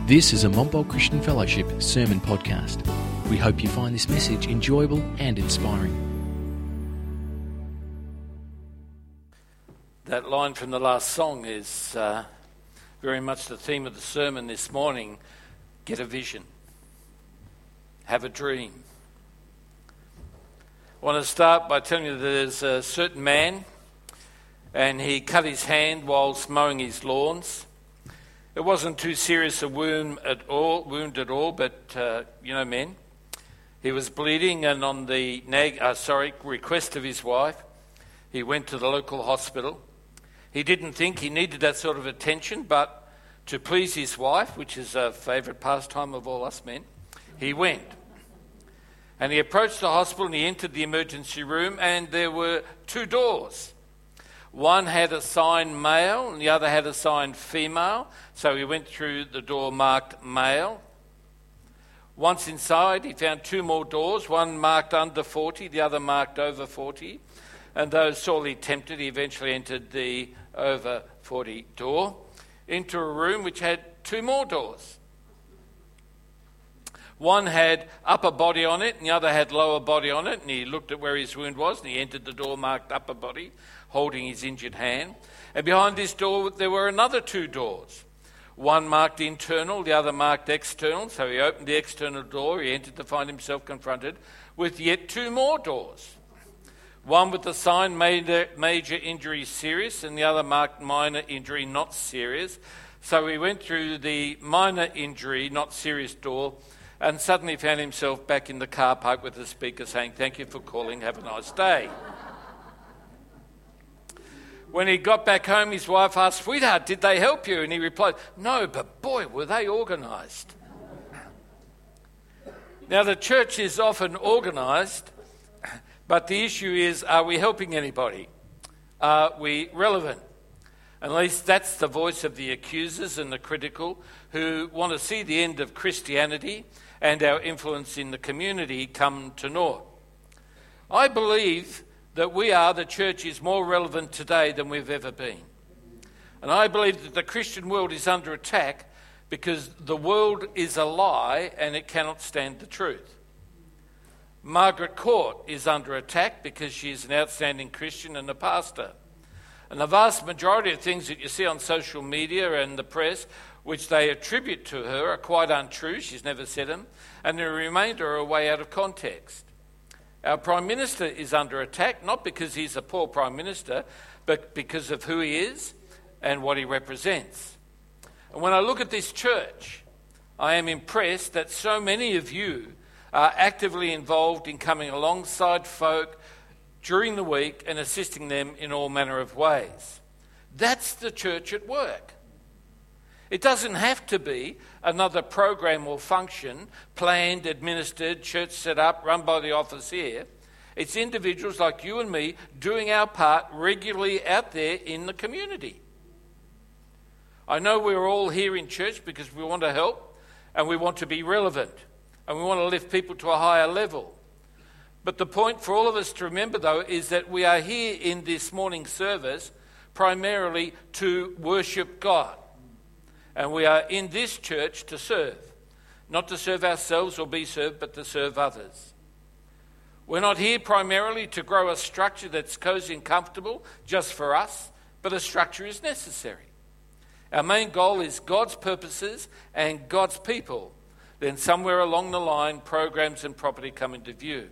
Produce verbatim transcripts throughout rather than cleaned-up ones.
This is a Montbult Christian Fellowship sermon podcast. We hope you find this message enjoyable and inspiring. That line from the last song is uh, very much the theme of the sermon this morning. Get a vision. Have a dream. I want to start by telling you that there's a certain man and he cut his hand whilst mowing his lawns. It wasn't too serious a wound at all, wound at all, but uh, you know, men. He was bleeding, and on the nag, uh, sorry request of his wife, he went to the local hospital. He didn't think he needed that sort of attention, but to please his wife, which is a favourite pastime of all us men, he went. And he approached the hospital and he entered the emergency room, and there were two doors. One had a sign male and the other had a sign female. So he went through the door marked male. Once inside, he found two more doors, one marked under forty, the other marked over forty. And though sorely tempted, he eventually entered the over forty door into a room which had two more doors. One had upper body on it and the other had lower body on it, and he looked at where his wound was and he entered the door marked upper body, holding his injured hand. And behind this door there were another two doors. One marked internal, the other marked external. So he opened the external door, he entered to find himself confronted with yet two more doors. One with the sign major, major injury serious, and the other marked minor injury not serious. So he went through the minor injury not serious door and suddenly found himself back in the car park with the speaker saying, "Thank you for calling, have a nice day." When he got back home, his wife asked, "Sweetheart, did they help you?" And he replied, "No, but boy, were they organised." Now, the church is often organised, but the issue is, are we helping anybody? Are we relevant? At least that's the voice of the accusers and the critical who want to see the end of Christianity and our influence in the community come to naught. I believe that we are, the church is more relevant today than we've ever been. And I believe that the Christian world is under attack because the world is a lie and it cannot stand the truth. Margaret Court is under attack because she is an outstanding Christian and a pastor. And the vast majority of things that you see on social media and the press, which they attribute to her, are quite untrue. She's never said them. And the remainder are way out of context. Our Prime Minister is under attack, not because he's a poor Prime Minister, but because of who he is and what he represents. And when I look at this church, I am impressed that so many of you are actively involved in coming alongside folk during the week and assisting them in all manner of ways. That's the church at work. It doesn't have to be another program or function, planned, administered, church set up, run by the office here. It's individuals like you and me doing our part regularly out there in the community. I know we're all here in church because we want to help and we want to be relevant and we want to lift people to a higher level. But the point for all of us to remember, though, is that we are here in this morning's service primarily to worship God. And we are in this church to serve. Not to serve ourselves or be served, but to serve others. We're not here primarily to grow a structure that's cosy and comfortable just for us, but a structure is necessary. Our main goal is God's purposes and God's people. Then somewhere along the line, programs and property come into view.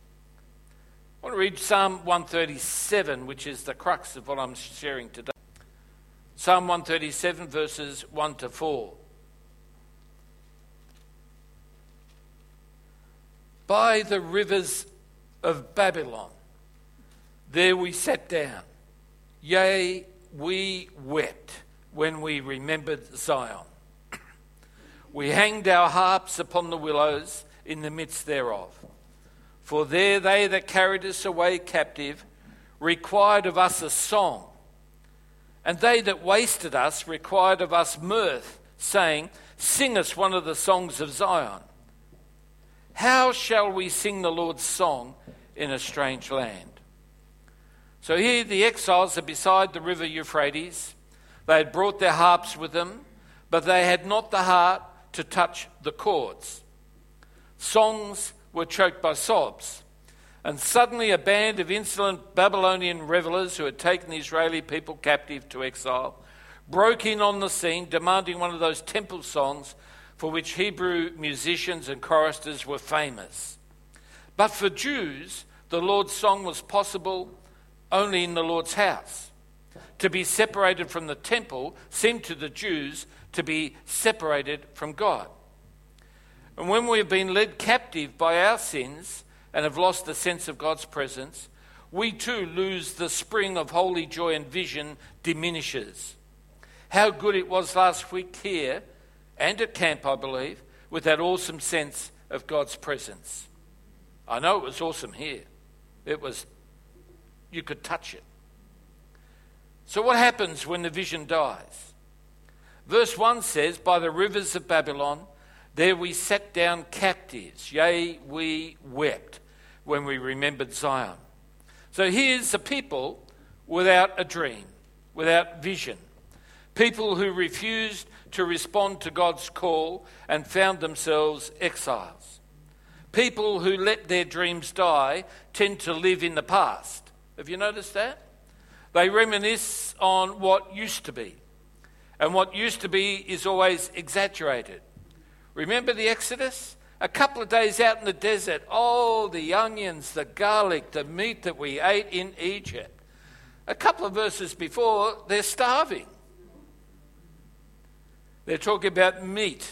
I want to read Psalm one thirty-seven, which is the crux of what I'm sharing today. Psalm one thirty-seven, verses one to four. By the rivers of Babylon, there we sat down. Yea, we wept when we remembered Zion. We hanged our harps upon the willows in the midst thereof. For there they that carried us away captive required of us a song, and they that wasted us required of us mirth, saying, "Sing us one of the songs of Zion." How shall we sing the Lord's song in a strange land? So here the exiles are beside the river Euphrates. They had brought their harps with them, but they had not the heart to touch the chords. Songs were choked by sobs. And suddenly a band of insolent Babylonian revelers who had taken the Israeli people captive to exile broke in on the scene, demanding one of those temple songs for which Hebrew musicians and choristers were famous. But for Jews, the Lord's song was possible only in the Lord's house. To be separated from the temple seemed to the Jews to be separated from God. And when we have been led captive by our sins and have lost the sense of God's presence, we too lose the spring of holy joy, and vision diminishes. How good it was last week here and at camp, I believe, with that awesome sense of God's presence. I know it was awesome here. It was, you could touch it. So what happens when the vision dies? Verse one says, by the rivers of Babylon, there we sat down captives. Yea, we wept when we remembered Zion. So here's a people without a dream, without vision. People who refused to respond to God's call and found themselves exiles. People who let their dreams die tend to live in the past. Have you noticed that? They reminisce on what used to be. And what used to be is always exaggerated. Remember the Exodus? A couple of days out in the desert, oh, the onions, the garlic, the meat that we ate in Egypt. A couple of verses before, they're starving. They're talking about meat.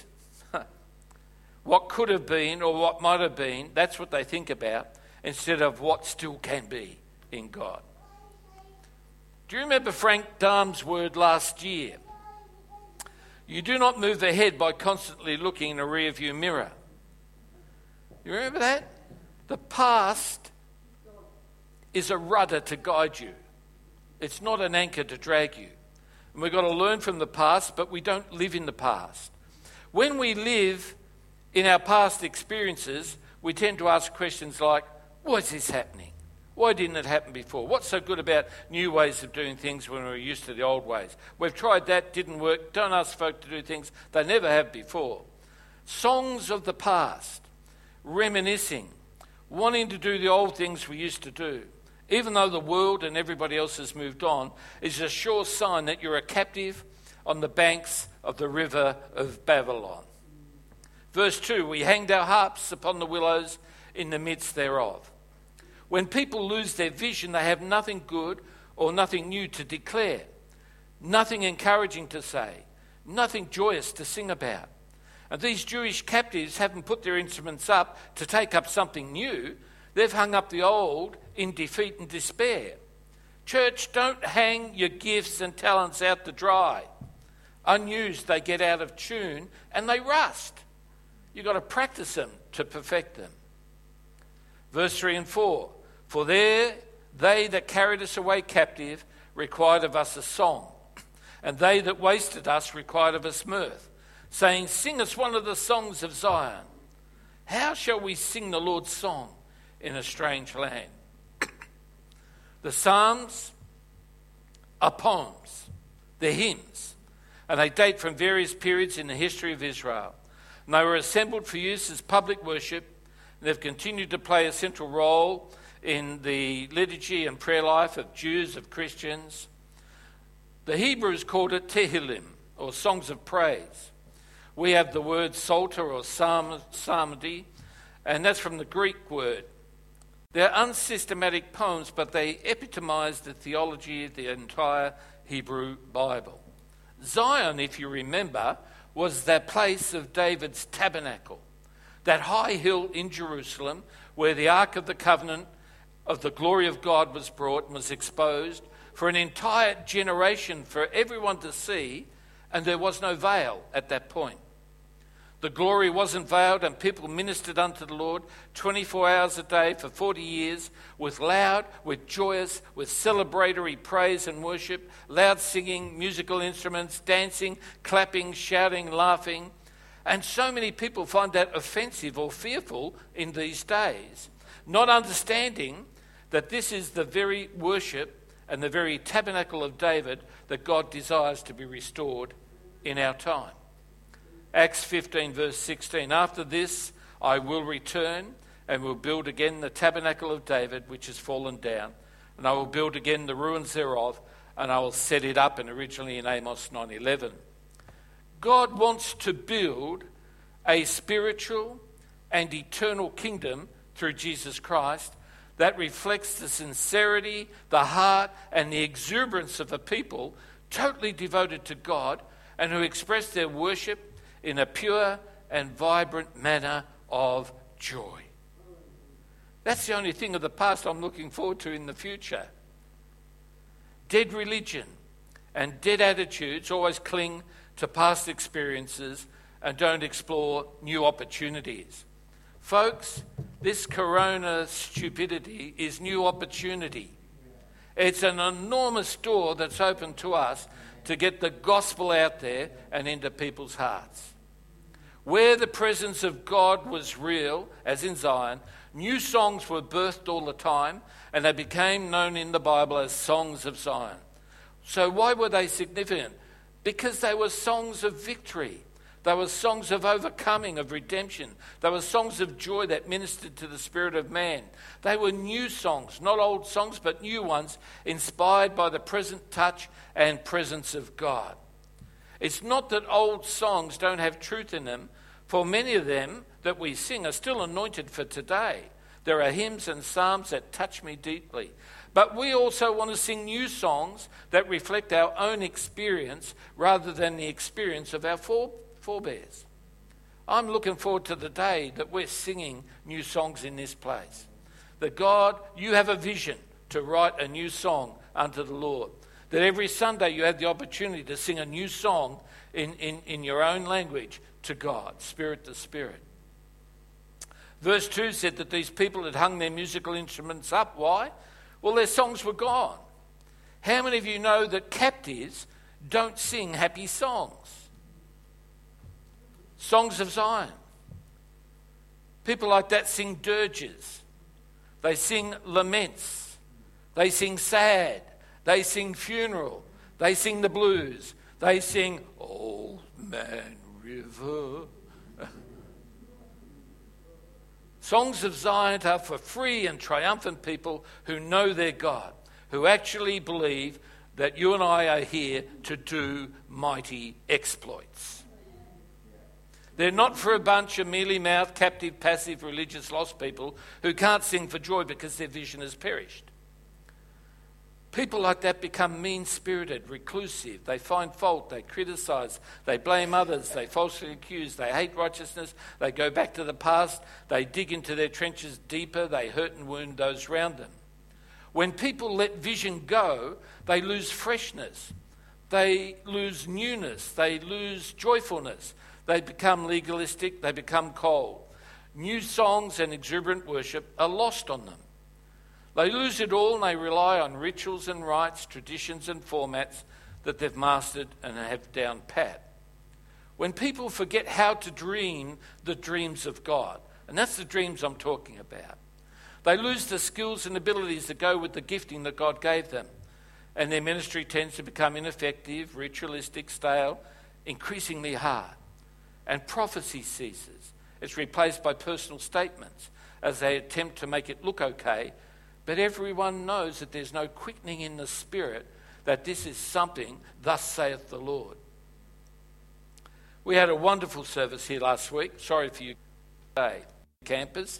What could have been or what might have been, that's what they think about, instead of what still can be in God. Do you remember Frank Darm's word last year? You do not move ahead by constantly looking in a rearview mirror. You remember that? The past is a rudder to guide you. It's not an anchor to drag you. And we've got to learn from the past, but we don't live in the past. When we live in our past experiences, we tend to ask questions like, why is this happening? Why didn't it happen before? What's so good about new ways of doing things when we're used to the old ways? We've tried that, didn't work. Don't ask folk to do things they never have before. Songs of the past, reminiscing, wanting to do the old things we used to do, even though the world and everybody else has moved on, is a sure sign that you're a captive on the banks of the river of Babylon. Verse two, we hanged our harps upon the willows in the midst thereof. When people lose their vision, they have nothing good or nothing new to declare, nothing encouraging to say, nothing joyous to sing about. And these Jewish captives haven't put their instruments up to take up something new. They've hung up the old in defeat and despair. Church, don't hang your gifts and talents out to dry. Unused, they get out of tune and they rust. You've got to practice them to perfect them. Verse three and four, for there they that carried us away captive required of us a song, and they that wasted us required of us mirth, saying, sing us one of the songs of Zion. How shall we sing the Lord's song in a strange land? The Psalms are poems, they're hymns, and they date from various periods in the history of Israel. And they were assembled for use as public worship. They've continued to play a central role in the liturgy and prayer life of Jews, of Christians. The Hebrews called it Tehillim, or songs of praise. We have the word psalter or psalm, psalmody, and that's from the Greek word. They're unsystematic poems, but they epitomize the theology of the entire Hebrew Bible. Zion, if you remember, was that place of David's tabernacle. That high hill in Jerusalem where the Ark of the Covenant of the glory of God was brought and was exposed for an entire generation for everyone to see, and there was no veil at that point. The glory wasn't veiled, and people ministered unto the Lord twenty-four hours a day for forty years with loud, with joyous, with celebratory praise and worship, loud singing, musical instruments, dancing, clapping, shouting, laughing. And so many people find that offensive or fearful in these days, not understanding that this is the very worship and the very tabernacle of David that God desires to be restored in our time. Acts fifteen verse sixteen, after this I will return and will build again the tabernacle of David, which has fallen down, and I will build again the ruins thereof, and I will set it up, and originally in Amos nine eleven. God wants to build a spiritual and eternal kingdom through Jesus Christ that reflects the sincerity, the heart, and the exuberance of a people totally devoted to God and who express their worship in a pure and vibrant manner of joy. That's the only thing of the past I'm looking forward to in the future. Dead religion and dead attitudes always cling to past experiences and don't explore new opportunities. Folks, this corona stupidity is new opportunity. It's an enormous door that's open to us to get the gospel out there and into people's hearts. Where the presence of God was real, as in Zion, new songs were birthed all the time, and they became known in the Bible as songs of Zion. So why were they significant? Because they were songs of victory. They were songs of overcoming, of redemption. They were songs of joy that ministered to the spirit of man. They were new songs, not old songs, but new ones, inspired by the present touch and presence of God. It's not that old songs don't have truth in them, for many of them that we sing are still anointed for today. There are hymns and psalms that touch me deeply. But we also want to sing new songs that reflect our own experience rather than the experience of our forebears. forebears. I'm looking forward to the day that we're singing new songs in this place. That God, you have a vision to write a new song unto the Lord. That every Sunday you have the opportunity to sing a new song in, in, in your own language to God, spirit to spirit. Verse two said that these people had hung their musical instruments up. Why? Well, their songs were gone. How many of you know that captives don't sing happy songs? Songs of Zion. People like that sing dirges. They sing laments. They sing sad. They sing funeral. They sing the blues. They sing Old Man River. Songs of Zion are for free and triumphant people who know their God, who actually believe that you and I are here to do mighty exploits. They're not for a bunch of mealy-mouthed, captive, passive, religious, lost people who can't sing for joy because their vision has perished. People like that become mean-spirited, reclusive. They find fault, they criticise, they blame others, they falsely accuse, they hate righteousness, they go back to the past, they dig into their trenches deeper, they hurt and wound those around them. When people let vision go, they lose freshness, they lose newness, they lose joyfulness. They become legalistic, they become cold. New songs and exuberant worship are lost on them. They lose it all and they rely on rituals and rites, traditions and formats that they've mastered and have down pat. When people forget how to dream the dreams of God, and that's the dreams I'm talking about, they lose the skills and abilities that go with the gifting that God gave them, and their ministry tends to become ineffective, ritualistic, stale, increasingly hard. And prophecy ceases. It's replaced by personal statements as they attempt to make it look okay, but everyone knows that there's no quickening in the spirit that this is something, thus saith the Lord. We had a wonderful service here last week. Sorry for you today, campers.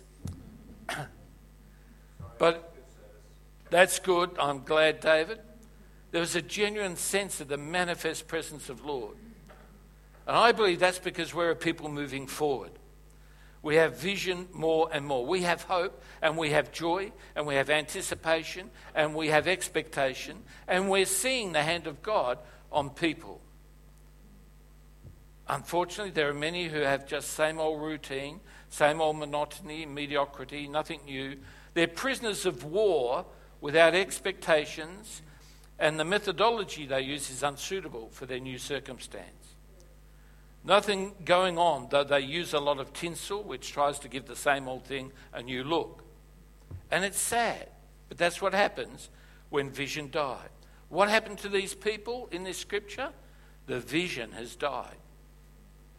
But that's good. I'm glad, David. There was a genuine sense of the manifest presence of Lord. And I believe that's because we're a people moving forward. We have vision more and more. We have hope and we have joy and we have anticipation and we have expectation and we're seeing the hand of God on people. Unfortunately, there are many who have just same old routine, same old monotony, mediocrity, nothing new. They're prisoners of war without expectations, and the methodology they use is unsuitable for their new circumstance. Nothing going on, though they use a lot of tinsel, which tries to give the same old thing a new look. And it's sad, but that's what happens when vision died. What happened to these people in this scripture? The vision has died.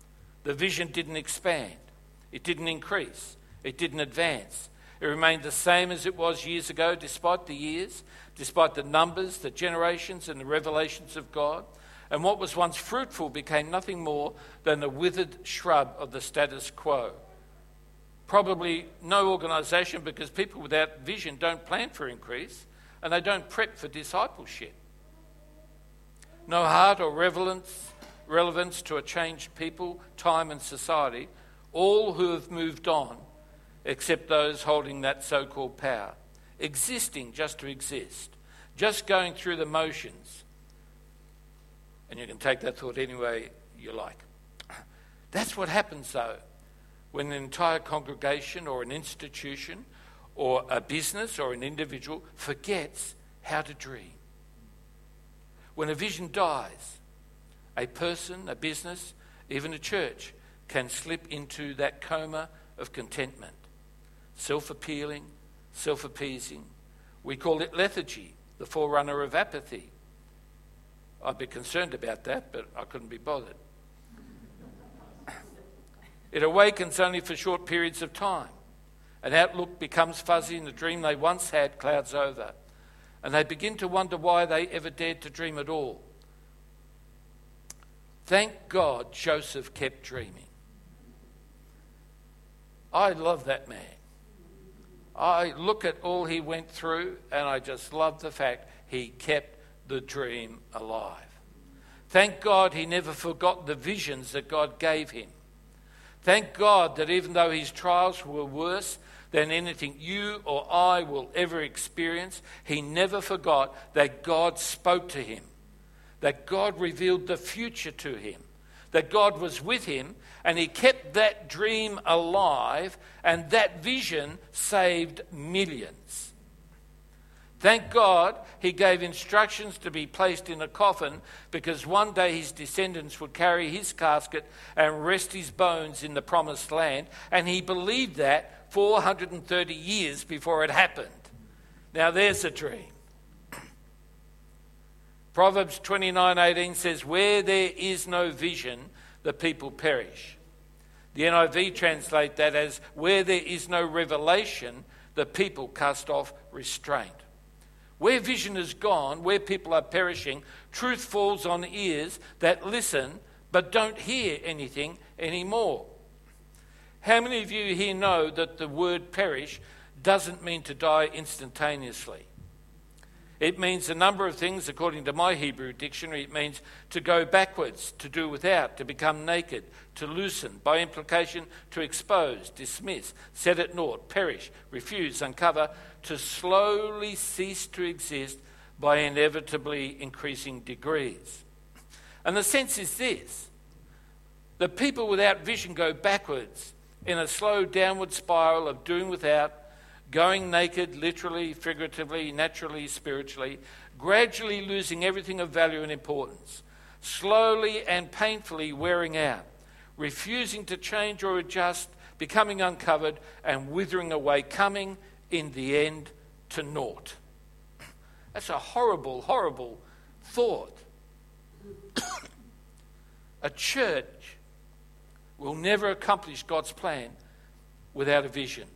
The vision didn't expand. It didn't increase. It didn't advance. It remained the same as it was years ago, despite the years, despite the numbers, the generations, and the revelations of God. And what was once fruitful became nothing more than a withered shrub of the status quo. Probably no organisation, because people without vision don't plan for increase and they don't prep for discipleship. No heart or relevance, relevance to a changed people, time and society, all who have moved on except those holding that so-called power, existing just to exist, just going through the motions. And you can take that thought any way you like. That's what happens, though, when an entire congregation or an institution or a business or an individual forgets how to dream. When a vision dies, a person, a business, even a church can slip into that coma of contentment. Self-appealing, self-appeasing. We call it lethargy, the forerunner of apathy. I'd be concerned about that, but I couldn't be bothered. It awakens only for short periods of time. An outlook becomes fuzzy and the dream they once had clouds over. And they begin to wonder why they ever dared to dream at all. Thank God Joseph kept dreaming. I love that man. I look at all he went through and I just love the fact he kept the dream alive. Thank God he never forgot the visions that God gave him. Thank God that even though his trials were worse than anything you or I will ever experience, he never forgot that God spoke to him, that God revealed the future to him, that God was with him, and he kept that dream alive, and that vision saved millions. Thank God he gave instructions to be placed in a coffin, because one day his descendants would carry his casket and rest his bones in the promised land, and he believed that four hundred thirty years before it happened. Now there's a dream. Proverbs twenty-nine eighteen says, "Where there is no vision, the people perish." The N I V translate that as, "Where there is no revelation, the people cast off restraint." Where vision is gone, where people are perishing, truth falls on ears that listen but don't hear anything anymore. How many of you here know that the word perish doesn't mean to die instantaneously? It means a number of things. According to my Hebrew dictionary, it means to go backwards, to do without, to become naked, to loosen, by implication to expose, dismiss, set at naught, perish, refuse, uncover, to slowly cease to exist by inevitably increasing degrees. And the sense is this: the people without vision go backwards in a slow downward spiral of doing without, going naked, literally, figuratively, naturally, spiritually, gradually losing everything of value and importance, slowly and painfully wearing out, refusing to change or adjust, becoming uncovered and withering away, coming in the end to naught. That's a horrible, horrible thought. A church will never accomplish God's plan without a vision.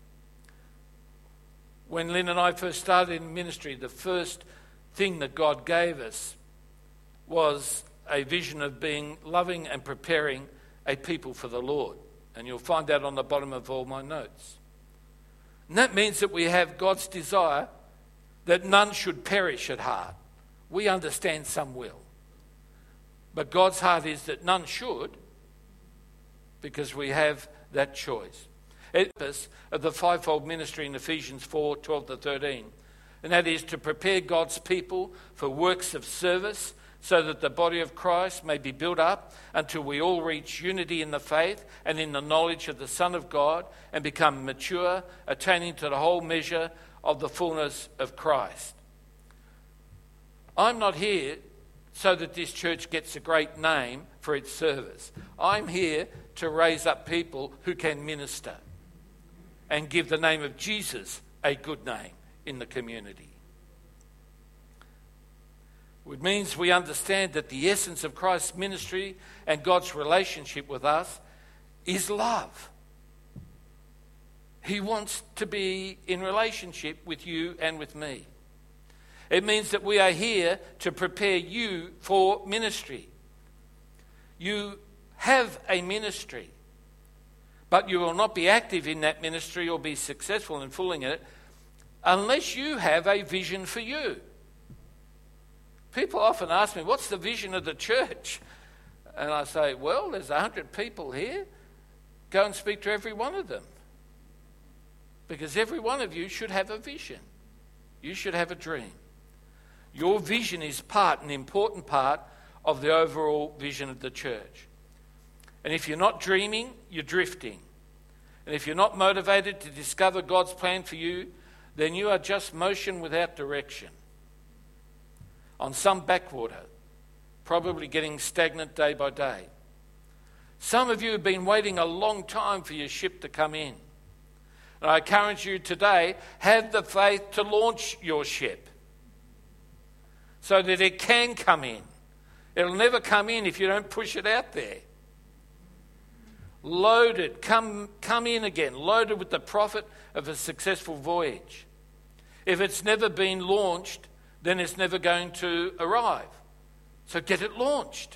When Lynn and I first started in ministry, the first thing that God gave us was a vision of being loving and preparing a people for the Lord. And you'll find that on the bottom of all my notes. And that means that we have God's desire that none should perish at heart. We understand some will. But God's heart is that none should, because we have that choice. The purpose of the fivefold ministry in Ephesians four, twelve to thirteen, and that is to prepare God's people for works of service, so that the body of Christ may be built up until we all reach unity in the faith and in the knowledge of the Son of God and become mature, attaining to the whole measure of the fullness of Christ. I'm not here so that this church gets a great name for its service. I'm here to raise up people who can minister and give the name of Jesus a good name in the community. It means we understand that the essence of Christ's ministry and God's relationship with us is love. He wants to be in relationship with you and with me. It means that we are here to prepare you for ministry. You have a ministry, but you will not be active in that ministry or be successful in fulfilling it unless you have a vision for you. People often ask me, what's the vision of the church? And I say, well, there's a hundred people here. Go and speak to every one of them. Because every one of you should have a vision. You should have a dream. Your vision is part, an important part of the overall vision of the church. And if you're not dreaming, you're drifting. And if you're not motivated to discover God's plan for you, then you are just motion without direction. On some backwater, probably getting stagnant day by day. Some of you have been waiting a long time for your ship to come in. And I encourage you today, have the faith to launch your ship so that it can come in. It'll never come in if you don't push it out there. Loaded, come, come in again, loaded with the profit of a successful voyage. If it's never been launched, then it's never going to arrive. So get it launched.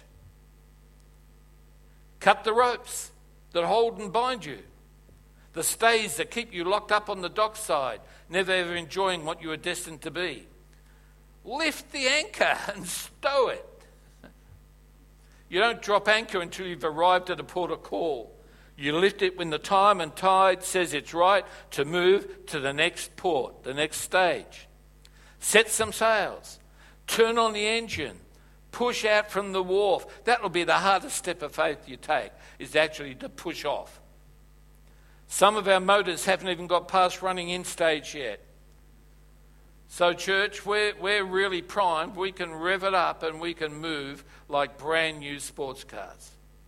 Cut the ropes that hold and bind you. The stays that keep you locked up on the dockside, never ever enjoying what you are destined to be. Lift the anchor and stow it. You don't drop anchor until you've arrived at a port of call. You lift it when the time and tide says it's right to move to the next port, the next stage. Set some sails. Turn on the engine. Push out from the wharf. That will be the hardest step of faith you take, is actually to push off. Some of our motors haven't even got past running in stage yet. So church, we're, we're really primed. We can rev it up and we can move like brand new sports cars.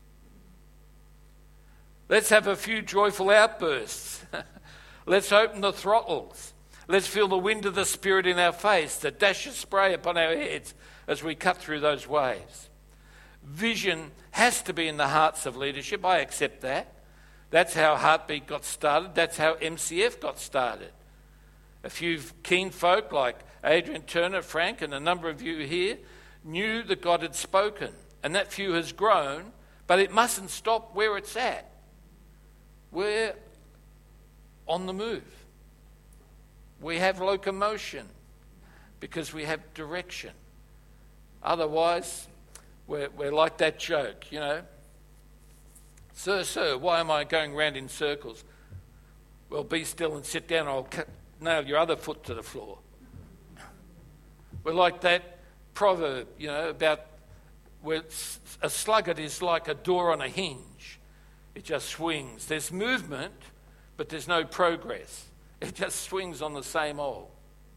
Let's have a few joyful outbursts. Let's open the throttles. Let's feel the wind of the Spirit in our face, the dash of spray upon our heads as we cut through those waves. Vision has to be in the hearts of leadership. I accept that. That's how Heartbeat got started. That's how M C F got started. A few keen folk like Adrian Turner, Frank, and a number of you here knew that God had spoken. And that few has grown, but it mustn't stop where it's at. We're on the move. We have locomotion because we have direction. Otherwise, we're, we're like that joke, you know. Sir, sir, why am I going round in circles? Well, be still and sit down, or I'll cut, nail your other foot to the floor. We're like that proverb, you know, about where a sluggard is like a door on a hinge. It just swings. There's movement, but there's no progress. It just swings on the same old.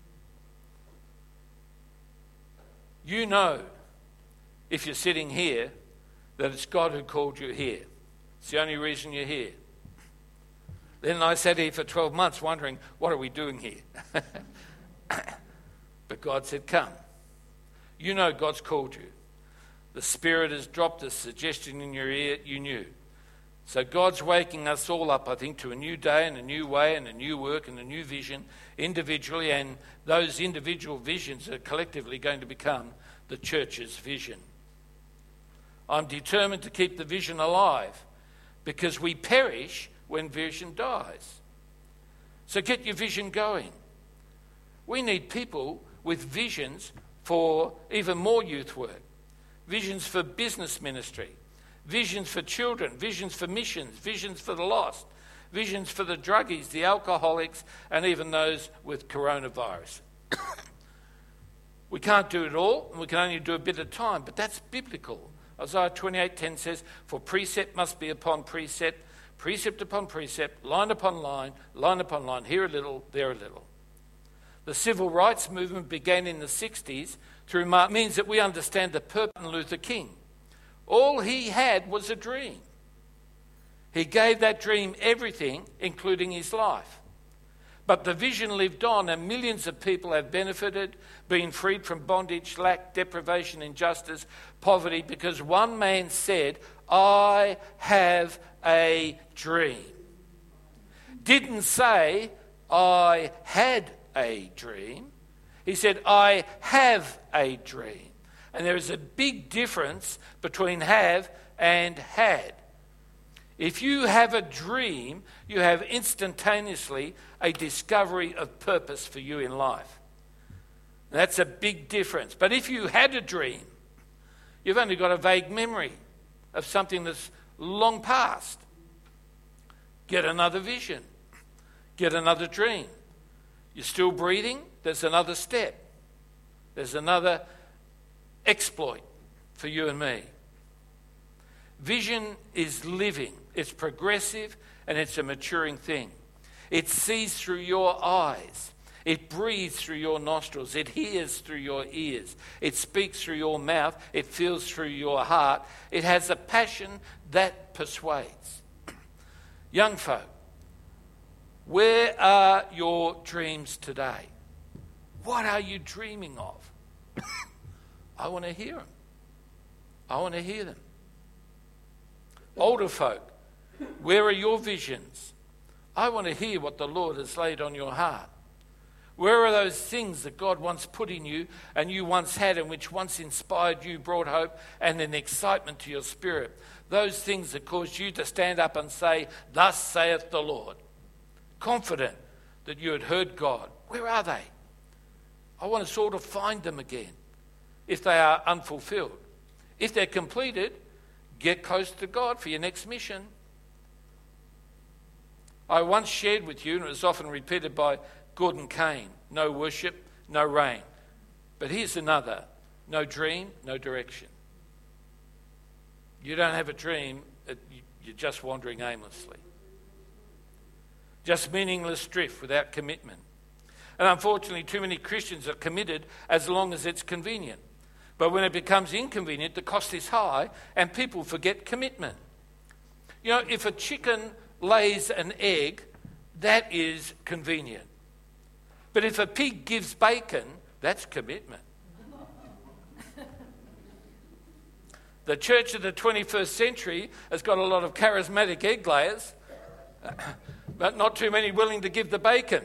You know, if you're sitting here, that it's God who called you here. It's the only reason you're here. Then I sat here for twelve months wondering, what are we doing here? But God said, come. You know God's called you. The Spirit has dropped a suggestion in your ear, you knew. So God's waking us all up, I think, to a new day and a new way and a new work and a new vision individually, and those individual visions are collectively going to become the church's vision. I'm determined to keep the vision alive because we perish when vision dies. So get your vision going. We need people with visions for even more youth work, visions for business ministry, visions for children, visions for missions, visions for the lost, visions for the druggies, the alcoholics, and even those with coronavirus. We can't do it all, and we can only do a bit at a time, but that's biblical. Isaiah twenty-eight ten says, for precept must be upon precept, precept upon precept, line upon line, line upon line, here a little, there a little. The civil rights movement began in the sixties through Martin. Means that we understand the purpose of Martin Luther King. All he had was a dream. He gave that dream everything, including his life. But the vision lived on, and millions of people have benefited, been freed from bondage, lack, deprivation, injustice, poverty, because one man said, I have a dream. Didn't say, I had a dream. He said, I have a dream. And there is a big difference between have and had. If you have a dream, you have instantaneously a discovery of purpose for you in life. That's a big difference. But if you had a dream, you've only got a vague memory of something that's long past. Get another vision. Get another dream. You're still breathing, there's another step. There's another exploit for you and me. Vision is living, it's progressive, and it's a maturing thing. It sees through your eyes. It breathes through your nostrils. It hears through your ears. It speaks through your mouth. It feels through your heart. It has a passion that persuades. Young folk, where are your dreams today? What are you dreaming of? I want to hear them. I want to hear them. Older folk, where are your visions? I want to hear what the Lord has laid on your heart. Where are those things that God once put in you and you once had and which once inspired you, brought hope and an excitement to your spirit? Those things that caused you to stand up and say, thus saith the Lord. Confident that you had heard God. Where are they? I want to sort of find them again if they are unfulfilled. If they're completed, get close to God for your next mission. I once shared with you, and it was often repeated by Gordon Kane, no worship, no rain. But here's another, no dream, no direction. You don't have a dream, you're just wandering aimlessly. Just meaningless drift without commitment. And unfortunately, too many Christians are committed as long as it's convenient. But when it becomes inconvenient, the cost is high and people forget commitment. You know, if a chicken lays an egg, that is convenient. But if a pig gives bacon, that's commitment. The church of the twenty-first century has got a lot of charismatic egg layers, but not too many willing to give the bacon.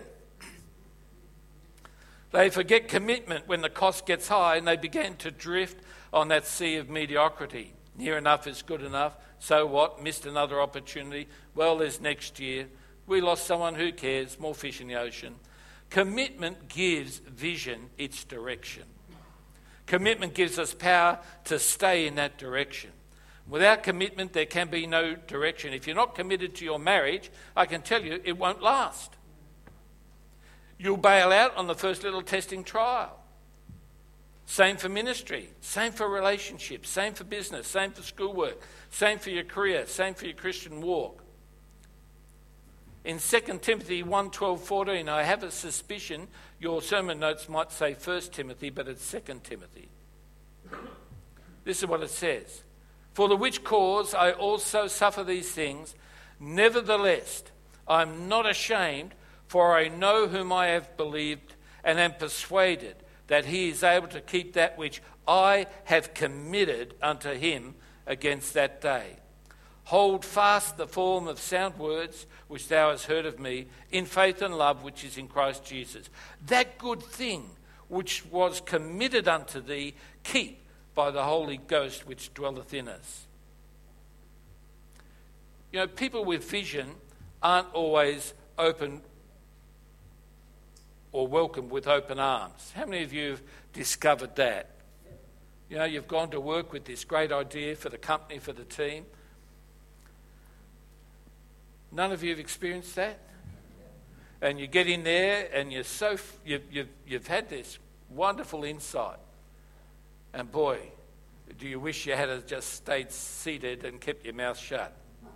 They forget commitment when the cost gets high and they begin to drift on that sea of mediocrity. Near enough is good enough. So what? Missed another opportunity. Well, there's next year. We lost someone, who cares? More fish in the ocean. Commitment gives vision its direction. Commitment gives us power to stay in that direction. Without commitment, there can be no direction. If you're not committed to your marriage, I can tell you it won't last. You'll bail out on the first little testing trial. Same for ministry, same for relationships, same for business, same for schoolwork, same for your career, same for your Christian walk. In Second Timothy one, twelve, fourteen, I have a suspicion your sermon notes might say First Timothy, but it's Second Timothy. This is what it says. For the which cause I also suffer these things, nevertheless I am not ashamed, for I know whom I have believed and am persuaded that he is able to keep that which I have committed unto him against that day. Hold fast the form of sound words which thou hast heard of me, in faith and love which is in Christ Jesus. That good thing which was committed unto thee, keep by the Holy Ghost which dwelleth in us. You know, people with vision aren't always open or welcomed with open arms. How many of you have discovered that? You know, you've gone to work with this great idea for the company, for the team. None of you have experienced that? And you get in there and you're so you've, you've, you've had this wonderful insight. And boy, do you wish you had just stayed seated and kept your mouth shut.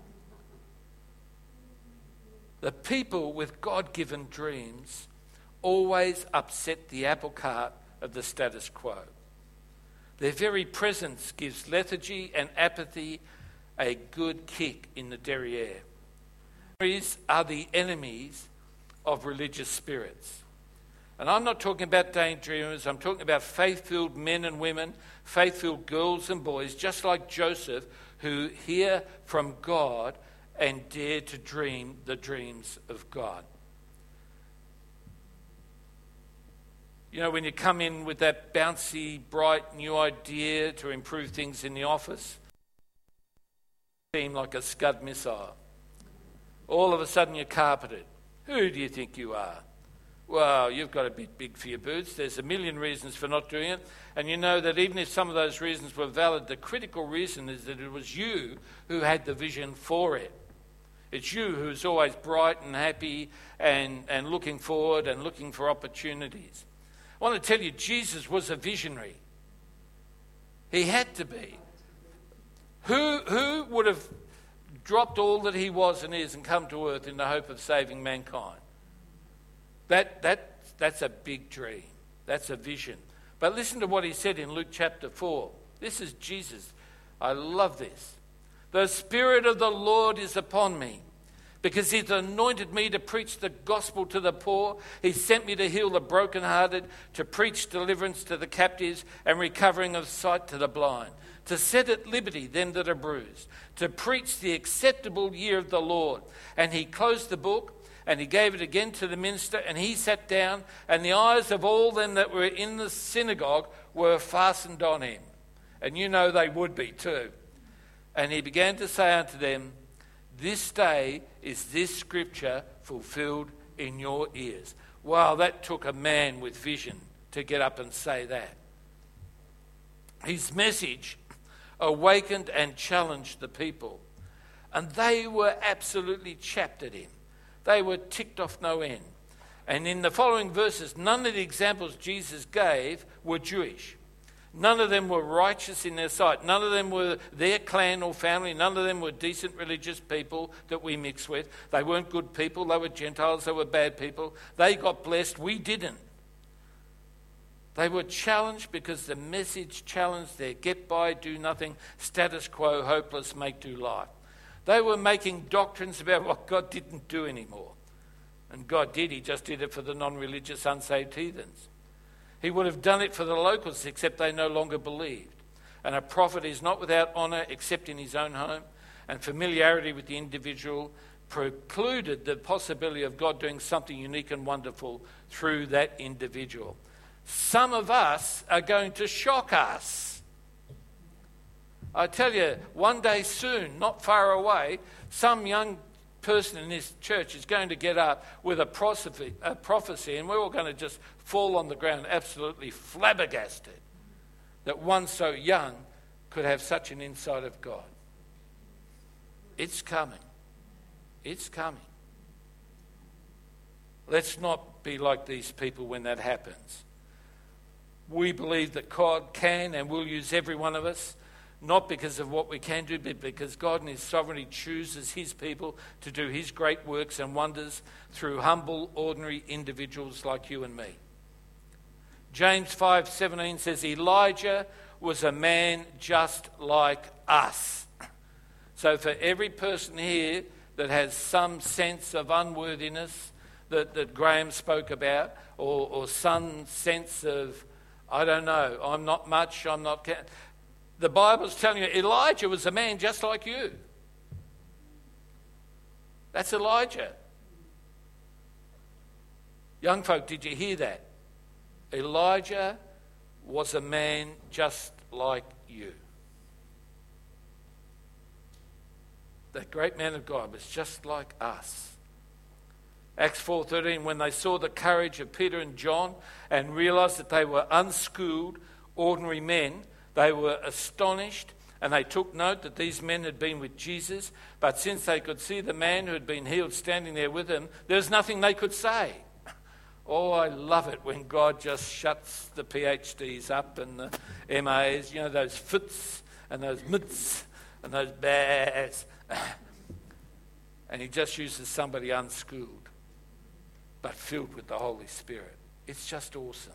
The people with God-given dreams always upset the apple cart of the status quo. Their very presence gives lethargy and apathy a good kick in the derriere. These are the enemies of religious spirits. And I'm not talking about daydreamers, I'm talking about faith-filled men and women, faith-filled girls and boys, just like Joseph, who hear from God and dare to dream the dreams of God. You know, when you come in with that bouncy, bright new idea to improve things in the office, you seem like a Scud missile. All of a sudden you're carpeted. Who do you think you are? Well, you've got a bit big for your boots. There's a million reasons for not doing it. And you know that even if some of those reasons were valid, the critical reason is that it was you who had the vision for it. It's you who's always bright and happy and, and looking forward and looking for opportunities. I want to tell you, Jesus was a visionary. He had to be. Who, who would have dropped all that he was and is and come to earth in the hope of saving mankind? That, that, that's a big dream. That's a vision. But listen to what he said in Luke chapter four. This is Jesus. I love this. The Spirit of the Lord is upon me, because he's anointed me to preach the gospel to the poor. He sent me to heal the brokenhearted, to preach deliverance to the captives and recovering of sight to the blind, to set at liberty them that are bruised, to preach the acceptable year of the Lord. And he closed the book, and he gave it again to the minister, and he sat down, and the eyes of all them that were in the synagogue were fastened on him. And you know they would be too. And he began to say unto them, this day is this scripture fulfilled in your ears. Wow, that took a man with vision to get up and say that. His message awakened and challenged the people, and they were absolutely chapped at him. They were ticked off no end. And in the following verses, none of the examples Jesus gave were Jewish. None of them were righteous in their sight. None of them were their clan or family. None of them were decent religious people that we mix with. They weren't good people. They were Gentiles. They were bad people. They got blessed. We didn't. They were challenged because the message challenged their get by, do nothing, status quo, hopeless, make do life. They were making doctrines about what God didn't do anymore. And God did. He just did it for the non-religious, unsaved heathens. He would have done it for the locals, except they no longer believed. And a prophet is not without honour except in his own home. And familiarity with the individual precluded the possibility of God doing something unique and wonderful through that individual. Some of us are going to shock us. I tell you, one day soon, not far away, some young person in this church is going to get up with a prophecy, a prophecy, and we're all going to just fall on the ground absolutely flabbergasted that one so young could have such an insight of God. It's coming. It's coming. Let's not be like these people when that happens. We believe that God can and will use every one of us, not because of what we can do, but because God in his sovereignty chooses his people to do his great works and wonders through humble, ordinary individuals like you and me. James five seventeen says, Elijah was a man just like us. So for every person here that has some sense of unworthiness that, that Graham spoke about, or, or some sense of, I don't know, I'm not much, I'm not... Ca- The Bible's telling you Elijah was a man just like you. That's Elijah. Young folk, did you hear that? Elijah was a man just like you. That great man of God was just like us. Acts four thirteen, when they saw the courage of Peter and John and realised that they were unschooled, ordinary men, they were astonished, and they took note that these men had been with Jesus, but since they could see the man who had been healed standing there with them, there was nothing they could say. Oh, I love it when God just shuts the PhDs up and the M As, you know, those foots and those mitts and those bears. And he just uses somebody unschooled, but filled with the Holy Spirit. It's just awesome.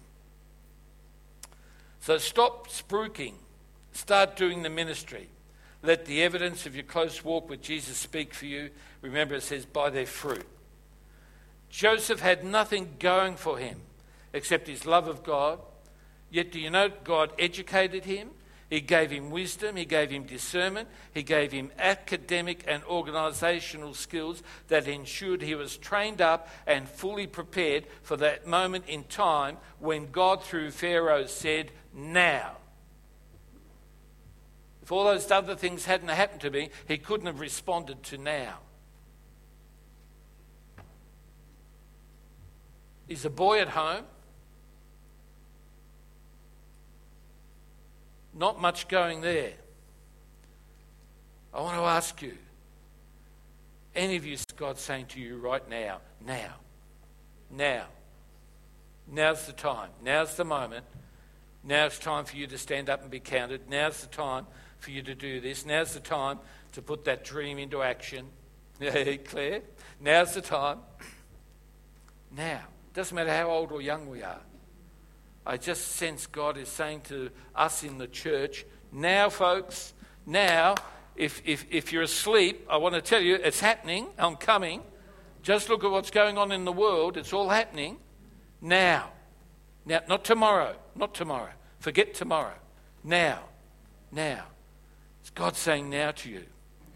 So stop spruiking. Start doing the ministry. Let the evidence of your close walk with Jesus speak for you. Remember, it says, by their fruit. Joseph had nothing going for him except his love of God. Yet do you know God educated him? He gave him wisdom, he gave him discernment, he gave him academic and organisational skills that ensured he was trained up and fully prepared for that moment in time when God through Pharaoh said, now. If all those other things hadn't happened to me, he couldn't have responded to now. He's a boy at home. Not much going there. I want to ask you, any of you, God saying to you right now, now, now, now's the time, now's the moment, now's time for you to stand up and be counted, now's the time for you to do this, now's the time to put that dream into action. Yeah, Claire, now's the time. Now, doesn't matter how old or young we are. I just sense God is saying to us in the church, now folks, now, if, if, if you're asleep, I want to tell you it's happening, I'm coming. Just look at what's going on in the world, it's all happening now. Now, not tomorrow, not tomorrow. Forget tomorrow. Now, now. It's God saying now to you.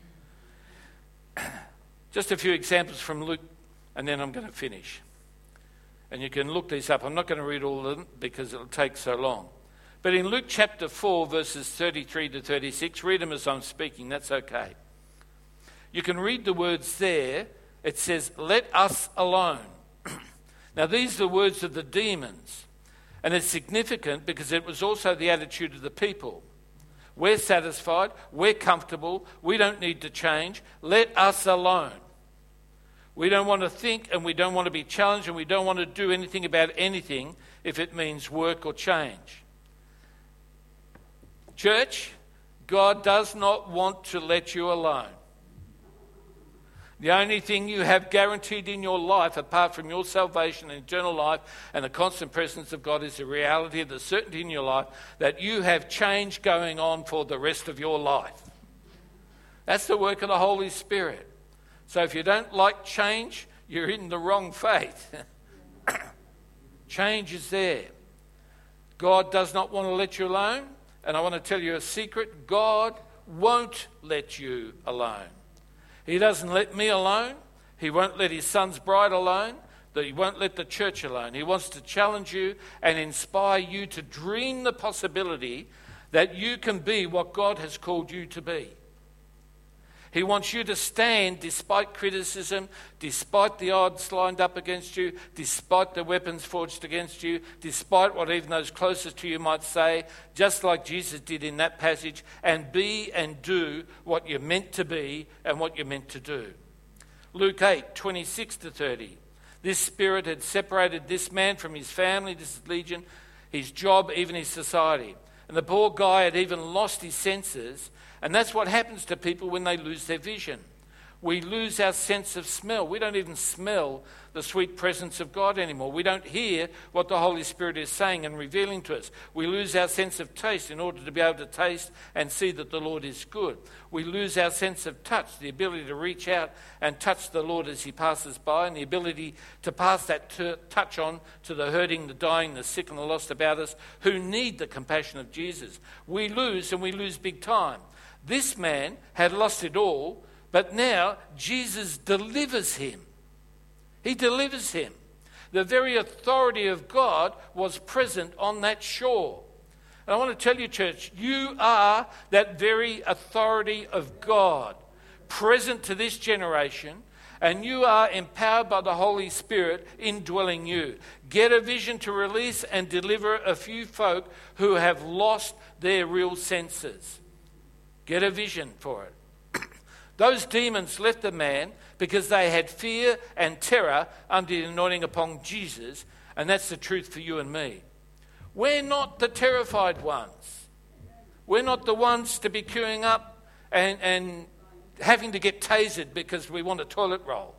Just a few examples from Luke, and then I'm going to finish. And you can look these up. I'm not going to read all of them because it'll take so long. But in Luke chapter four, verses thirty-three to thirty-six, read them as I'm speaking, that's okay. You can read the words there. It says, let us alone. Now these are the words of the demons. And it's significant because it was also the attitude of the people. We're satisfied, we're comfortable, we don't need to change. Let us alone. We don't want to think and we don't want to be challenged and we don't want to do anything about anything if it means work or change. Church, God does not want to let you alone. The only thing you have guaranteed in your life, apart from your salvation and eternal life and the constant presence of God, is the reality of the certainty in your life that you have change going on for the rest of your life. That's the work of the Holy Spirit. So if you don't like change, you're in the wrong faith. Change is there. God does not want to let you alone. And I want to tell you a secret. God won't let you alone. He doesn't let me alone. He won't let his son's bride alone. That he won't let the church alone. He wants to challenge you and inspire you to dream the possibility that you can be what God has called you to be. He wants you to stand despite criticism, despite the odds lined up against you, despite the weapons forged against you, despite what even those closest to you might say, just like Jesus did in that passage, and be and do what you're meant to be and what you're meant to do. Luke eight, twenty-six to thirty. This spirit had separated this man from his family, this is Legion, his job, even his society. And the poor guy had even lost his senses. And that's what happens to people when they lose their vision. We lose our sense of smell. We don't even smell the sweet presence of God anymore. We don't hear what the Holy Spirit is saying and revealing to us. We lose our sense of taste in order to be able to taste and see that the Lord is good. We lose our sense of touch, the ability to reach out and touch the Lord as he passes by, and the ability to pass that t- touch on to the hurting, the dying, the sick and the lost about us who need the compassion of Jesus. We lose, and we lose big time. This man had lost it all, but now Jesus delivers him. He delivers him. The very authority of God was present on that shore. And I want to tell you, church, you are that very authority of God, present to this generation, and you are empowered by the Holy Spirit indwelling you. Get a vision to release and deliver a few folk who have lost their real senses. Get a vision for it. Those demons left the man because they had fear and terror under the anointing upon Jesus, and that's the truth for you and me. We're not the terrified ones. We're not the ones to be queuing up and, and having to get tasered because we want a toilet roll.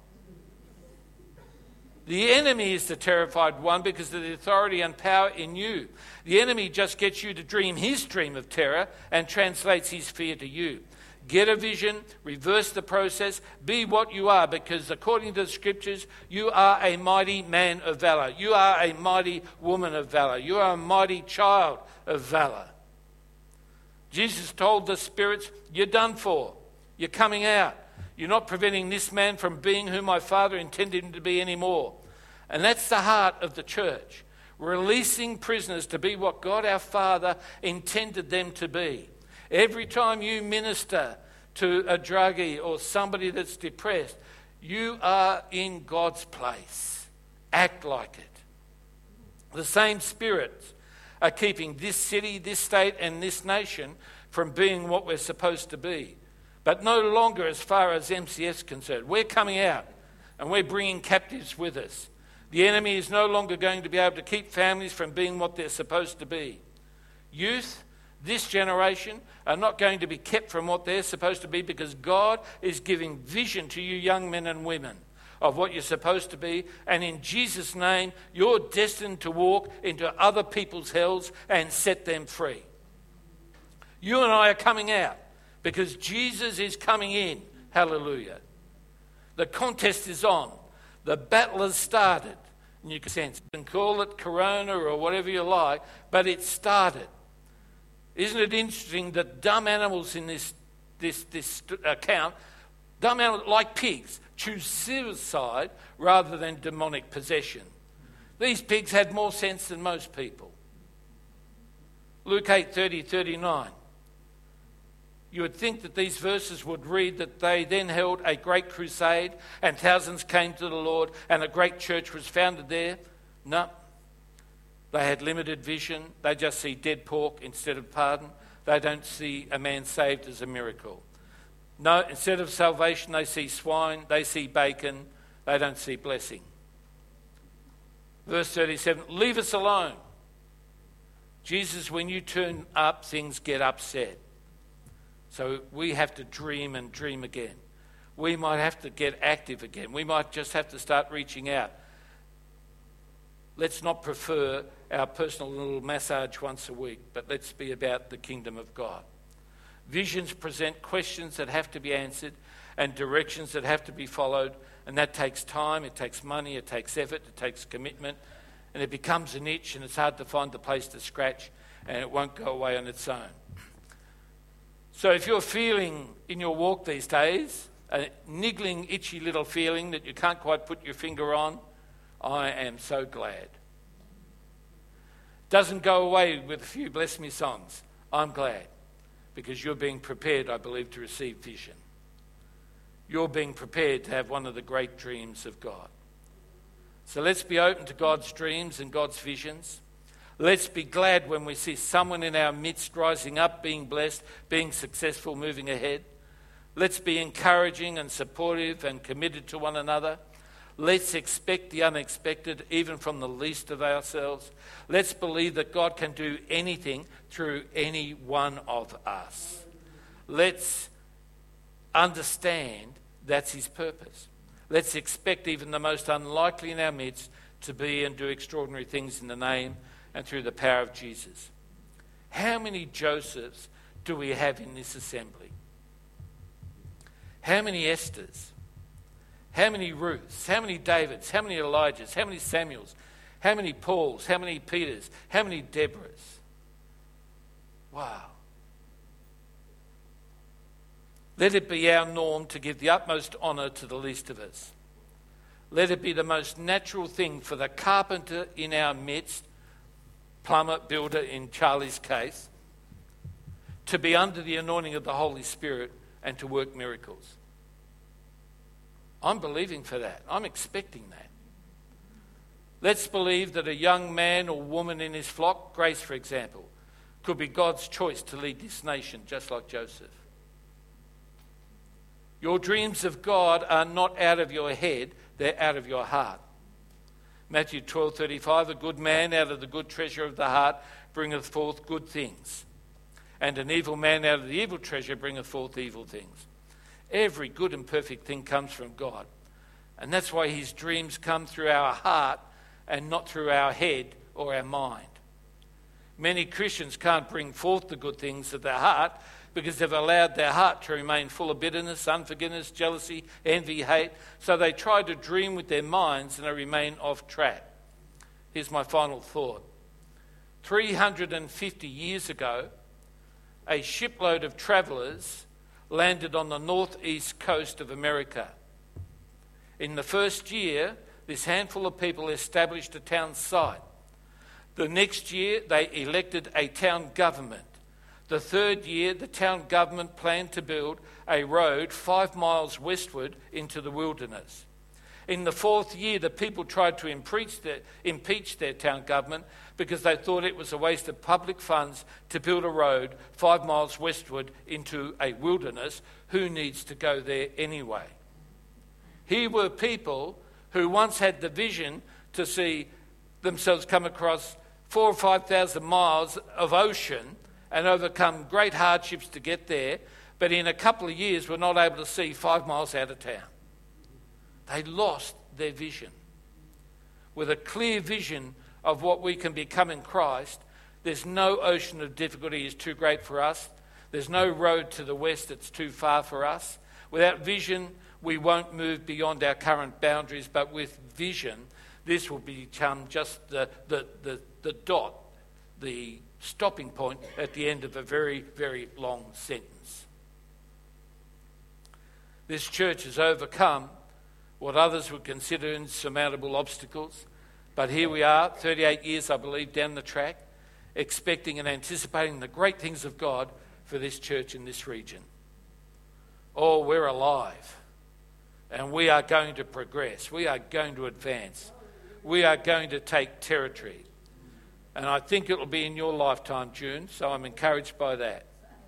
The enemy is the terrified one because of the authority and power in you. The enemy just gets you to dream his dream of terror and translates his fear to you. Get a vision, reverse the process, be what you are, because according to the scriptures, you are a mighty man of valor. You are a mighty woman of valor. You are a mighty child of valor. Jesus told the spirits, you're done for. You're coming out. You're not preventing this man from being who my Father intended him to be anymore. And that's the heart of the church. Releasing prisoners to be what God our Father intended them to be. Every time you minister to a druggie or somebody that's depressed, you are in God's place. Act like it. The same spirits are keeping this city, this state, and this nation from being what we're supposed to be. But no longer as far as M C F's concerned. We're coming out and we're bringing captives with us. The enemy is no longer going to be able to keep families from being what they're supposed to be. Youth, this generation, are not going to be kept from what they're supposed to be, because God is giving vision to you young men and women of what you're supposed to be. And in Jesus' name, you're destined to walk into other people's hells and set them free. You and I are coming out because Jesus is coming in. Hallelujah. The contest is on. The battle has started. And you can sense, you can call it Corona or whatever you like, but it started. Isn't it interesting that dumb animals in this, this, this account, dumb animals like pigs, choose suicide rather than demonic possession? These pigs had more sense than most people. Luke eight, thirty, thirty-nine. You would think that these verses would read that they then held a great crusade and thousands came to the Lord and a great church was founded there. No. They had limited vision. They just see dead pork instead of pardon. They don't see a man saved as a miracle. No, instead of salvation, they see swine. They see bacon. They don't see blessing. Verse thirty-seven, leave us alone. Jesus, when you turn up, things get upset. So we have to dream and dream again. We might have to get active again. We might just have to start reaching out. Let's not prefer our personal little massage once a week, but let's be about the kingdom of God. Visions present questions that have to be answered and directions that have to be followed, and that takes time, it takes money, it takes effort, it takes commitment, and it becomes an itch and it's hard to find the place to scratch, and it won't go away on its own. So if you're feeling in your walk these days, a niggling, itchy little feeling that you can't quite put your finger on, I am so glad. Doesn't go away with a few bless me songs. I'm glad, because you're being prepared, I believe, to receive vision. You're being prepared to have one of the great dreams of God. So let's be open to God's dreams and God's visions. Let's be glad when we see someone in our midst rising up, being blessed, being successful, moving ahead. Let's be encouraging and supportive and committed to one another. Let's expect the unexpected, even from the least of ourselves. Let's believe that God can do anything through any one of us. Let's understand that's his purpose. Let's expect even the most unlikely in our midst to be and do extraordinary things in the name and through the power of Jesus. How many Josephs do we have in this assembly? How many Esthers? How many Ruths? How many Davids? How many Elijahs? How many Samuels? How many Pauls? How many Peters? How many Deborahs? Wow. Let it be our norm to give the utmost honour to the least of us. Let it be the most natural thing for the carpenter in our midst, plumber, builder in Charlie's case, to be under the anointing of the Holy Spirit and to work miracles. I'm believing for that. I'm expecting that. Let's believe that a young man or woman in his flock, Grace for example, could be God's choice to lead this nation just like Joseph. Your dreams of God are not out of your head, they're out of your heart. Matthew twelve thirty-five, a good man out of the good treasure of the heart bringeth forth good things, and an evil man out of the evil treasure bringeth forth evil things. Every good and perfect thing comes from God. And that's why his dreams come through our heart and not through our head or our mind. Many Christians can't bring forth the good things of their heart because they've allowed their heart to remain full of bitterness, unforgiveness, jealousy, envy, hate. So they try to dream with their minds and they remain off track. Here's my final thought. three hundred fifty years ago, a shipload of travellers landed on the northeast coast of America. In the first year, this handful of people established a town site. The next year, they elected a town government. The third year, the town government planned to build a road five miles westward into the wilderness. In the fourth year, the people tried to impeach their, impeach their town government because they thought it was a waste of public funds to build a road five miles westward into a wilderness. Who needs to go there anyway? Here were people who once had the vision to see themselves come across four or five thousand miles of ocean and overcome great hardships to get there, but in a couple of years were not able to see five miles out of town. They lost their vision. With a clear vision of what we can become in Christ, there's no ocean of difficulty is too great for us. There's no road to the west that's too far for us. Without vision, we won't move beyond our current boundaries, but with vision, this will become just the, the, the, the dot, the stopping point at the end of a very, very long sentence. This church has overcome what others would consider insurmountable obstacles, but here we are, thirty-eight years, I believe, down the track, expecting and anticipating the great things of God for this church in this region. Oh, we're alive, and we are going to progress. We are going to advance. We are going to take territory. And I think it will be in your lifetime, June, so I'm encouraged by that.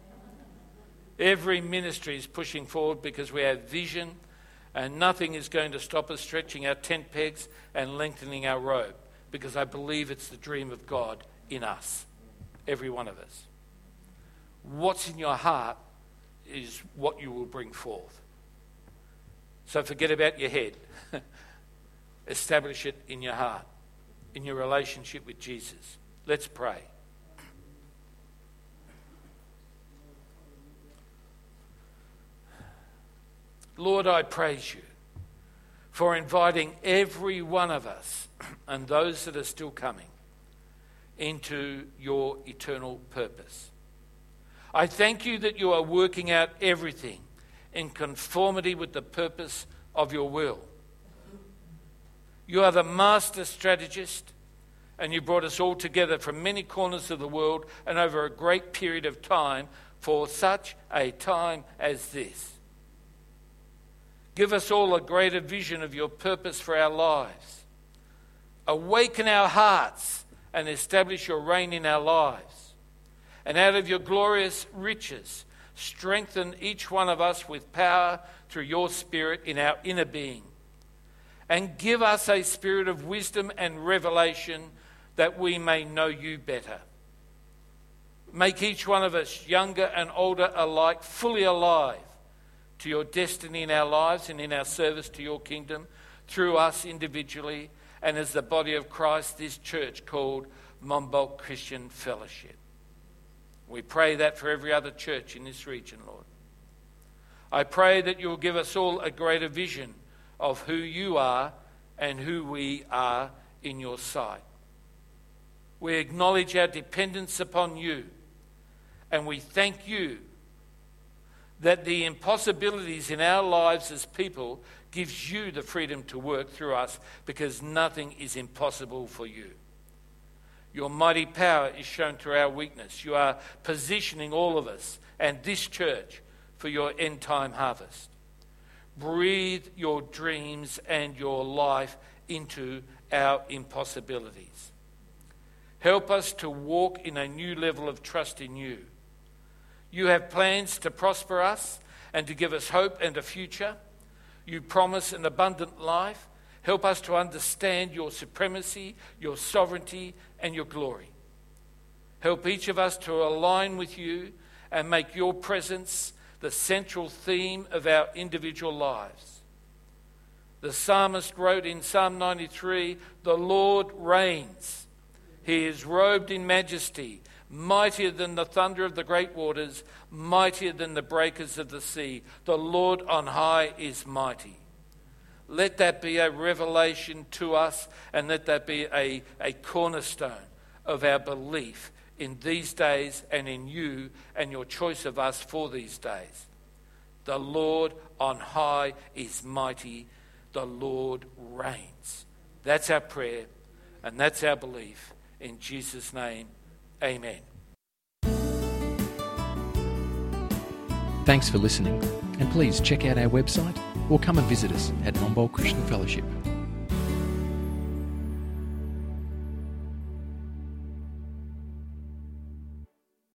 Every ministry is pushing forward because we have vision, and nothing is going to stop us stretching our tent pegs and lengthening our rope, because I believe it's the dream of God in us, every one of us. What's in your heart is what you will bring forth. So forget about your head. Establish it in your heart, in your relationship with Jesus. Let's pray. Lord, I praise you for inviting every one of us and those that are still coming into your eternal purpose. I thank you that you are working out everything in conformity with the purpose of your will. You are the master strategist, and you brought us all together from many corners of the world and over a great period of time for such a time as this. Give us all a greater vision of your purpose for our lives. Awaken our hearts and establish your reign in our lives. And out of your glorious riches, strengthen each one of us with power through your Spirit in our inner being. And give us a spirit of wisdom and revelation that we may know you better. Make each one of us, younger and older alike, fully alive to your destiny in our lives and in our service to your kingdom, through us individually and as the body of Christ, this church called Monbulk Christian Fellowship. We pray that for every other church in this region, Lord. I pray that you will give us all a greater vision of who you are and who we are in your sight. We acknowledge our dependence upon you, and we thank you that the impossibilities in our lives as people gives you the freedom to work through us, because nothing is impossible for you. Your mighty power is shown through our weakness. You are positioning all of us and this church for your end time harvest. Breathe your dreams and your life into our impossibilities. Help us to walk in a new level of trust in you. You have plans to prosper us and to give us hope and a future. You promise an abundant life. Help us to understand your supremacy, your sovereignty, and your glory. Help each of us to align with you and make your presence the central theme of our individual lives. The psalmist wrote in Psalm ninety-three, "The Lord reigns. He is robed in majesty. mightier than the thunder of the great waters, mightier than the breakers of the sea. The Lord on high is mighty. Let that be a revelation to us, and let that be a, a cornerstone of our belief in these days and in you and your choice of us for these days. The Lord on high is mighty. The Lord reigns. That's our prayer, and that's our belief. In Jesus' name, amen. Thanks for listening, and please check out our website or come and visit us at Nombold Christian Fellowship.